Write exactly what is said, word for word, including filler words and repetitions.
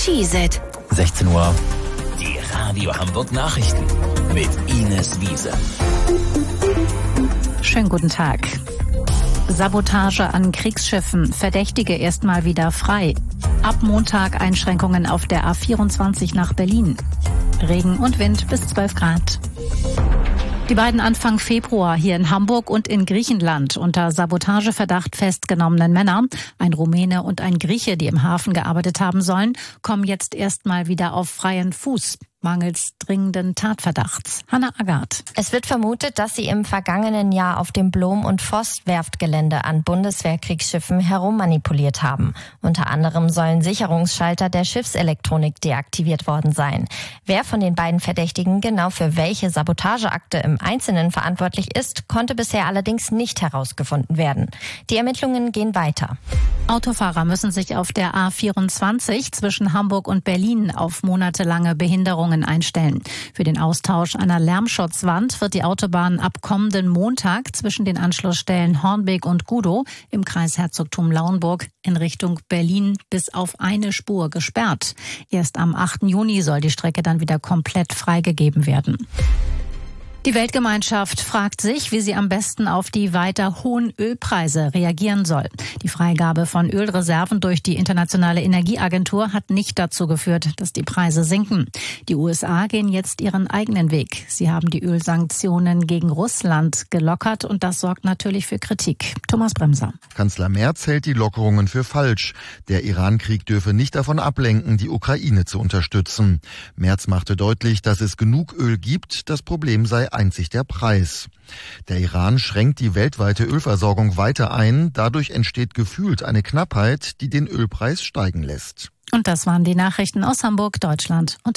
Schießet. sechzehn Uhr. Die Radio Hamburg Nachrichten mit Ines Wiese. Schönen guten Tag. Sabotage an Kriegsschiffen. Verdächtige erstmal wieder frei. Ab Montag Einschränkungen auf der A vierundzwanzig nach Berlin. Regen und Wind bis zwölf Grad. Die beiden Anfang Februar hier in Hamburg und in Griechenland unter Sabotageverdacht festgenommenen Männer, ein Rumäne und ein Grieche, die im Hafen gearbeitet haben sollen, kommen jetzt erstmal wieder auf freien Fuß. Mangels dringenden Tatverdachts. Hanna Agard. Es wird vermutet, dass sie im vergangenen Jahr auf dem Blom- und Voss-Werftgelände an Bundeswehrkriegsschiffen herummanipuliert haben. Unter anderem sollen Sicherungsschalter der Schiffselektronik deaktiviert worden sein. Wer von den beiden Verdächtigen genau für welche Sabotageakte im Einzelnen verantwortlich ist, konnte bisher allerdings nicht herausgefunden werden. Die Ermittlungen gehen weiter. Autofahrer müssen sich auf der A vierundzwanzig zwischen Hamburg und Berlin auf monatelange Behinderungen einstellen. Für den Austausch einer Lärmschutzwand wird die Autobahn ab kommenden Montag zwischen den Anschlussstellen Hornbeek und Gudow im Kreis Herzogtum Lauenburg in Richtung Berlin bis auf eine Spur gesperrt. Erst am achten Juni soll die Strecke dann wieder komplett freigegeben werden. Die Weltgemeinschaft fragt sich, wie sie am besten auf die weiter hohen Ölpreise reagieren soll. Die Freigabe von Ölreserven durch die Internationale Energieagentur hat nicht dazu geführt, dass die Preise sinken. Die U S A gehen jetzt ihren eigenen Weg. Sie haben die Ölsanktionen gegen Russland gelockert und das sorgt natürlich für Kritik. Thomas Bremser. Kanzler Merz hält die Lockerungen für falsch. Der Iran-Krieg dürfe nicht davon ablenken, die Ukraine zu unterstützen. Merz machte deutlich, dass es genug Öl gibt, das Problem sei einzig der Preis. Der Iran schränkt die weltweite Ölversorgung weiter ein. Dadurch entsteht gefühlt eine Knappheit, die den Ölpreis steigen lässt. Und das waren die Nachrichten aus Hamburg, Deutschland und